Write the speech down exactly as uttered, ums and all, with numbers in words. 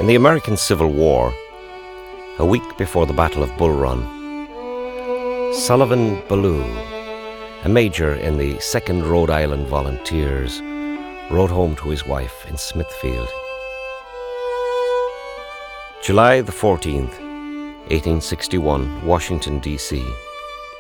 In the American Civil War, a week before the Battle of Bull Run, Sullivan Ballou, a major in the second Rhode Island Volunteers, wrote home to his wife in Smithfield. July the fourteenth, eighteen sixty-one, Washington, D C